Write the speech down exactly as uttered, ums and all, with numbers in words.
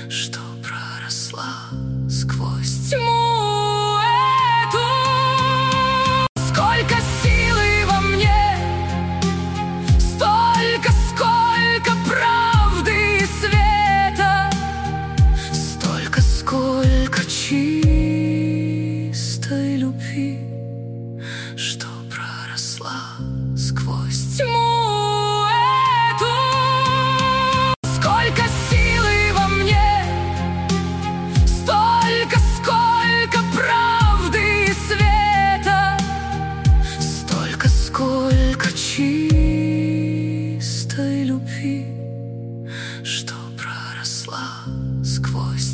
что проросла сквозь тьму эту. Сколько силы во мне, столько, сколько правды и света, столько, сколько чистой любви, что проросла сквозь тьму эту. Сколько силы во мне, столько, сколько правды и света, столько, сколько чистой любви, что проросла сквозь